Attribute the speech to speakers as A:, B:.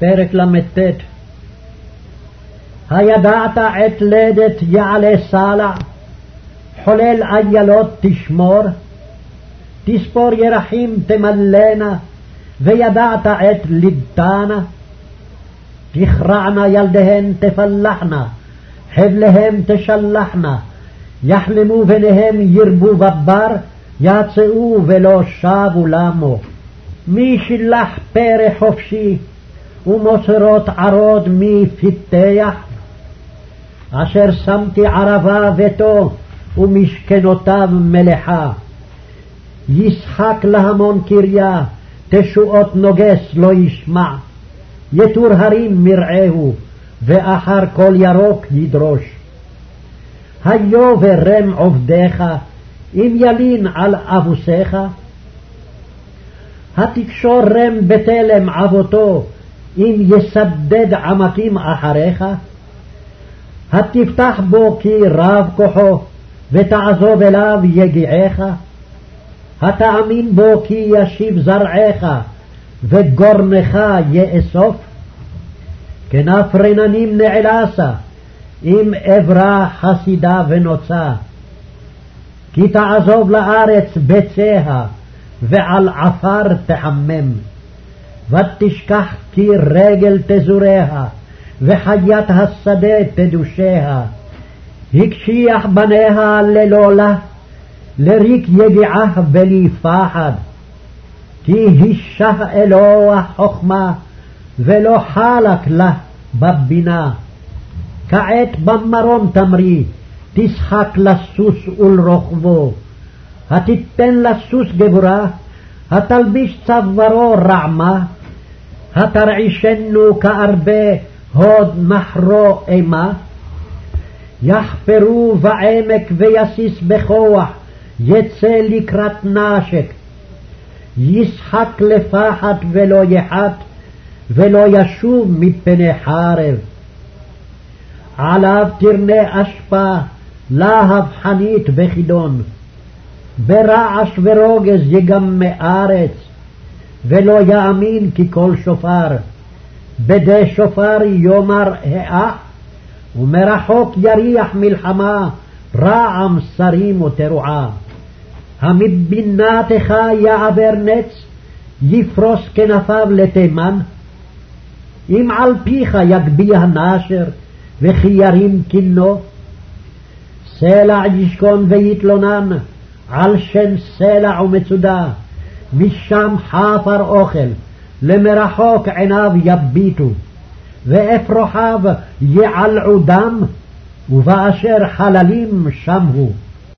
A: פרק ל"ט. הידעת עת לדת יעלה סלע, חולל איילות תשמור, תספור ירחים תמלאנה, וידעת עת לידתנה. תכרענה ילדיהן תפלחנה, חבליהם תשלחנה, יחלמו בניהם ירבו בבר, יצאו ולא שבו למו. מי שילח פרא חופשי, ומוצרות ערוד מי פיתח? אשר שמתי ערבה ביתו, ומשכנותיו מלאכה. ישחק להמון קריה, תשועות נוגס לא ישמע. יתור הרים מרעהו, ואחר כל ירוק ידרוש. היו ורם עובדיך, אם ילין על אבוסיך. התקשור רם בתלם עבותו, אם יסדד עמקים אחריך. התפתח בו כי רב כוחו, ותעזוב אליו יגיעך. התאמין בו כי ישיב זרעך, וגורנך יאסוף. כנף רננים נעלסה, אם אברה חסידה ונוצה. כי תעזוב לארץ ביציה, ועל עפר תחמם. ותשכח כי רגל תזוריה, וחיית השדה תדושיה. הקשיח בניה ללא לה, לריק יגיעה בלי פחד. כי הישח אלוה חוכמה, ולא חלק לה בבינה. כעת במרום תמרי, תשחק לסוס ולרוכבו. התיתן לסוס גבורה, התלביש צווארו רעמה. התרעישנו כארבה הוד מחרו אימה. יחפרו בעמק ויסיס בכוח, יצא לקראת נשק. ישחק לפחד ולא יחת, ולא ישוב מפני חרב. עליו תרנה אשפה, להב חנית וחידון. ברעש ורוגז יגמא ארץ, ולא יאמין כי כל שופר. בדי שופר יאמר האח, ומרחוק יריח מלחמה, רעם שרים ותרועה. המבינתך יעבר נץ, יפרוס כנפיו לתימן. אם על פיך יגביה נשר, וכי ירים כינו. סלע ישכון ויתלונן, על שן סלע ומצודה. משם חפר אוכל, למרחוק עיניו יביטו. ואפרוחיו יעלעו דם, ובאשר חללים שם הוא.